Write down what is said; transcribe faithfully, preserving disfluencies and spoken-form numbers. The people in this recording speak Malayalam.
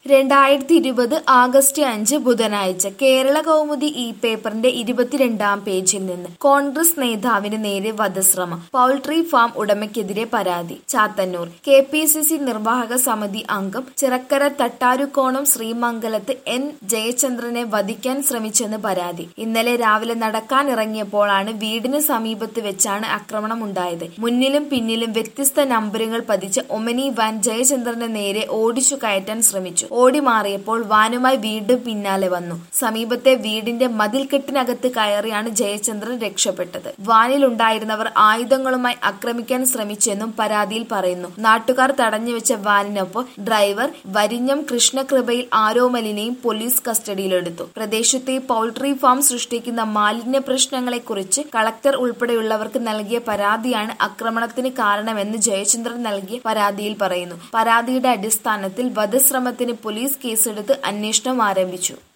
രണ്ടായിരത്തി ഇരുപത് ആഗസ്റ്റ് അഞ്ച് ബുധനാഴ്ച കേരള കൗമുദി ഈ പേപ്പറിന്റെ ഇരുപത്തിരണ്ടാം പേജിൽ നിന്ന് കോൺഗ്രസ് നേതാവിന് നേരെ വധശ്രമം. പൗൾട്രി ഫാം ഉടമയ്ക്കെതിരെ പരാതി. Chathannoor K P C C നിർവാഹക സമിതി അംഗം ചിറക്കര തട്ടാരുക്കോണം ശ്രീമംഗലത്ത് എൻ ജയചന്ദ്രനെ വധിക്കാൻ ശ്രമിച്ചെന്ന് പരാതി. ഇന്നലെ രാവിലെ നടക്കാനിറങ്ങിയപ്പോഴാണ് വീടിന് സമീപത്ത് വെച്ചാണ് ആക്രമണമുണ്ടായത്. മുന്നിലും പിന്നിലും വ്യത്യസ്ത നമ്പറുകൾ പതിച്ച ഒമനി വാൻ ജയചന്ദ്രന് നേരെ ഓടിച്ചു കയറ്റാൻ ശ്രമിച്ചു. ഓടി മാറിയപ്പോൾ വാനുമായി വീണ്ടും പിന്നാലെ വന്നു. സമീപത്തെ വീടിന്റെ മതിൽക്കെട്ടിനകത്ത് കയറിയാണ് ജയചന്ദ്രൻ രക്ഷപ്പെട്ടത്. വാനിലുണ്ടായിരുന്നവർ ആയുധങ്ങളുമായി ആക്രമിക്കാൻ ശ്രമിച്ചെന്നും പരാതിയിൽ പറയുന്നു. നാട്ടുകാർ തടഞ്ഞുവെച്ച വാനിനൊപ്പം ഡ്രൈവർ വരിഞ്ഞം കൃഷ്ണകൃപയിൽ ആരോമലിനെയും പോലീസ് കസ്റ്റഡിയിലെടുത്തു. പ്രദേശത്തെ പൗൾട്രി ഫാം സൃഷ്ടിക്കുന്ന മാലിന്യ പ്രശ്നങ്ങളെക്കുറിച്ച് കളക്ടർ ഉൾപ്പെടെയുള്ളവർക്ക് നൽകിയ പരാതിയാണ് ആക്രമണത്തിന് കാരണമെന്ന് ജയചന്ദ്രൻ നൽകിയ പരാതിയിൽ പറയുന്നു. പരാതിയുടെ അടിസ്ഥാനത്തിൽ വധശ്രമത്തിന് പോലീസ് കേസെടുത്ത് അന്വേഷണം ആരംഭിച്ചു.